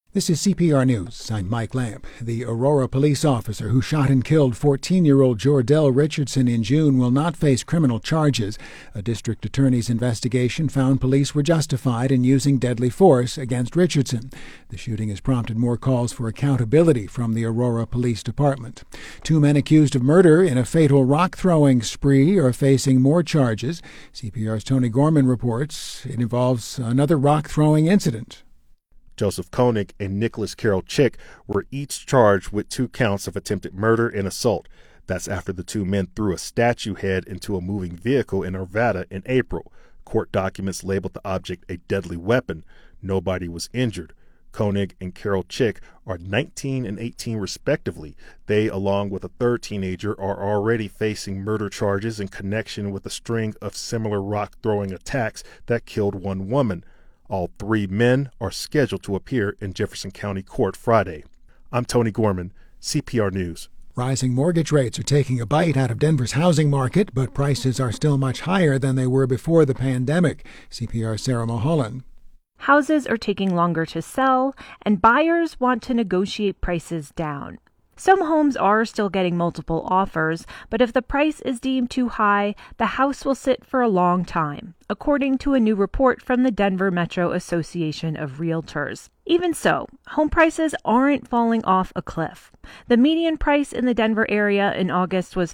This is CPR News. I'm Mike Lamp. The Aurora police officer who shot and killed 14-year-old Jordell Richardson in June will not face criminal charges. A district attorney's investigation found police were justified in using deadly force against Richardson. The shooting has prompted more calls for accountability from the Aurora Police Department. Two men accused of murder in a fatal rock-throwing spree are facing more charges. CPR's Tony Gorman reports it involves another rock-throwing incident. Joseph Koenig and Nicholas Carroll Chick were each charged with 2 counts of attempted murder and assault. That's after the 2 men threw a statue head into a moving vehicle in Arvada in April. Court documents labeled the object a deadly weapon. Nobody was injured. Koenig and Carroll Chick are 19 and 18 respectively. They, along with a third teenager, are already facing murder charges in connection with a string of similar rock-throwing attacks that killed 1 woman. All 3 men are scheduled to appear in Jefferson County Court Friday. I'm Tony Gorman, CPR News. Rising mortgage rates are taking a bite out of Denver's housing market, but prices are still much higher than they were before the pandemic. CPR's Sarah Mulholland. Houses are taking longer to sell, and buyers want to negotiate prices down. Some homes are still getting multiple offers, but if the price is deemed too high, the house will sit for a long time, according to a new report from the Denver Metro Association of Realtors. Even so, home prices aren't falling off a cliff. The median price in the Denver area in August was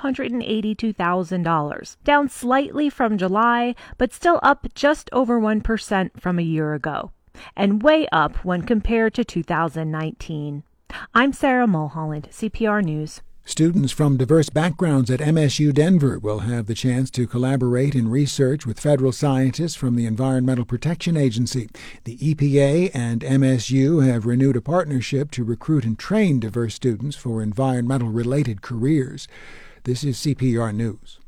$582,000, down slightly from July, but still up just over 1% from a year ago, and way up when compared to 2019. I'm Sarah Mulholland, CPR News. Students from diverse backgrounds at MSU Denver will have the chance to collaborate in research with federal scientists from the Environmental Protection Agency. The EPA and MSU have renewed a partnership to recruit and train diverse students for environmental-related careers. This is CPR News.